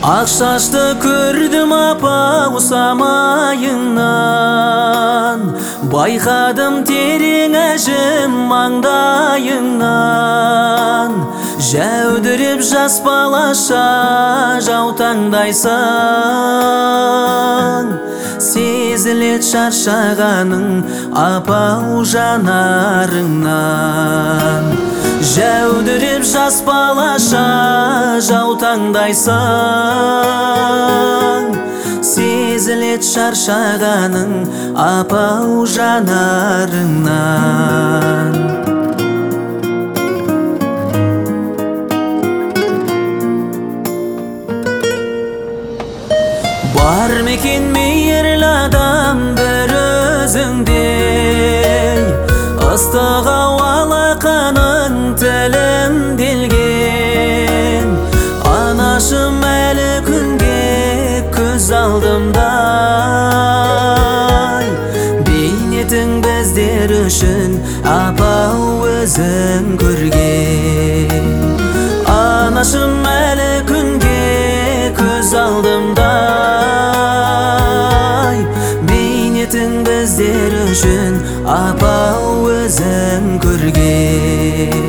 Ақ шашты көрдім апау самайыңнан, байқадым терең әжім маңдайыңнан. Жәудіріп жас балаша жаутаңдайсың, сезілет шаршағаның апау жанарыңнан. Жәудіріп жас балаша жаутаңдайсың, сезілет шаршағаның апау жанарыңнан. Бар мекен мейірлі адам бір өзіңдей, ыстық алақаның тілімделген. Анашым әлі күнге көз алдымдай, бейнетің біздер үшін апау өзің көрген. Анашым әлі күнге көз алдымдай, бейнетің біздер үшін апау өзің көрген.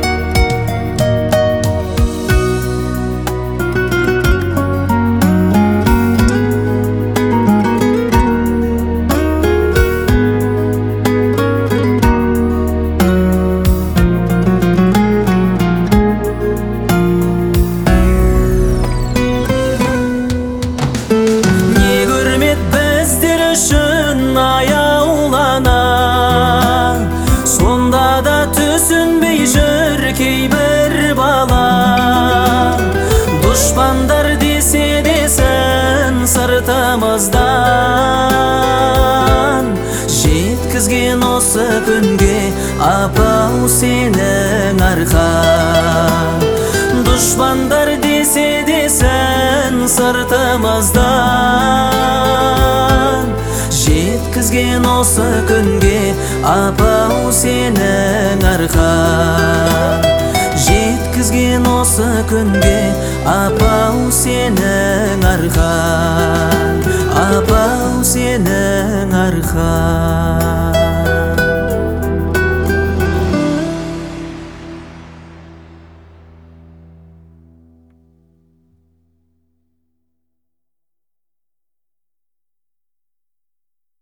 Сонда да түсінбей жүр кейбір бала, дұшпандар десе десін сыртымыздан. Жеткізген осы күнге апау сенің арқан. Дұшпандар десе десін сыртымыздан. Жеткізген осы күнге апау сенің арқан. Жеткізген осы күнге апау сенің арқан. Апау сенің арқан.